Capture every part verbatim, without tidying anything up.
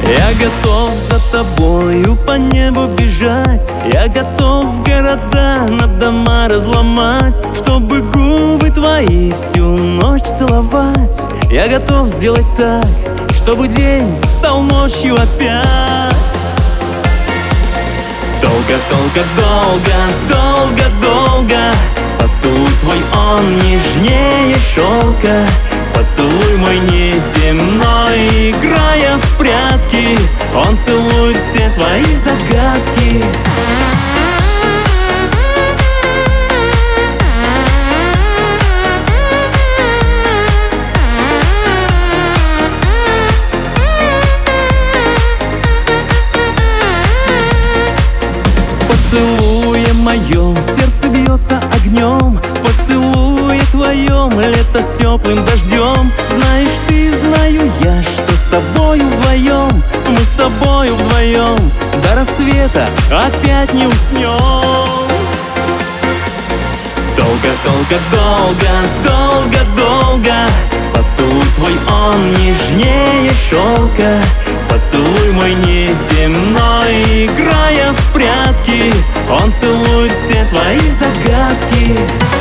Я готов за тобою по небу бежать. Я готов в города на дома разломать, чтобы губы твои всю ночь целовать. Я готов сделать так, чтобы день стал ночью опять. Долго, долго, долго, долго, долго поцелуй твой, он нежнее шелка. Поцелуй мой неземной, играя в прятки, он целует все твои загадки. В поцелуе моем сердце бьется огнем, в поцелуе твоем лето с теплым дождем. Знаешь ты, знаю я, что с тобою вдвоем, мы с тобою вдвоем до рассвета опять не уснем. Долго, долго, долго, долго, долго поцелуй твой, он нежнее шелка. Поцелуй мой неземной, играя в прятки, он целует все твои загадки.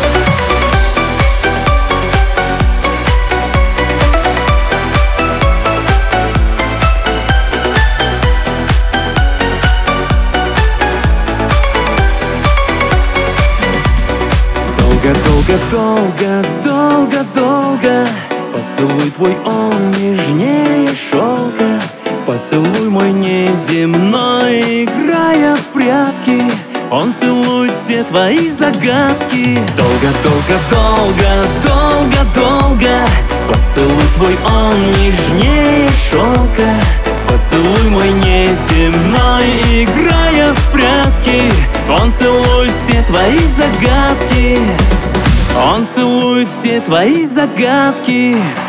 Долго, долго, долго, долго, долго поцелуй твой, он нежнее шелка. Поцелуй мой неземной, играя в прятки, он целует все твои загадки. Долго, долго, долго, долго, долго поцелуй твой, он нежнее шелка. Поцелуй мой неземной, играя в прятки, он целует все твои загадки. Он целует все твои загадки.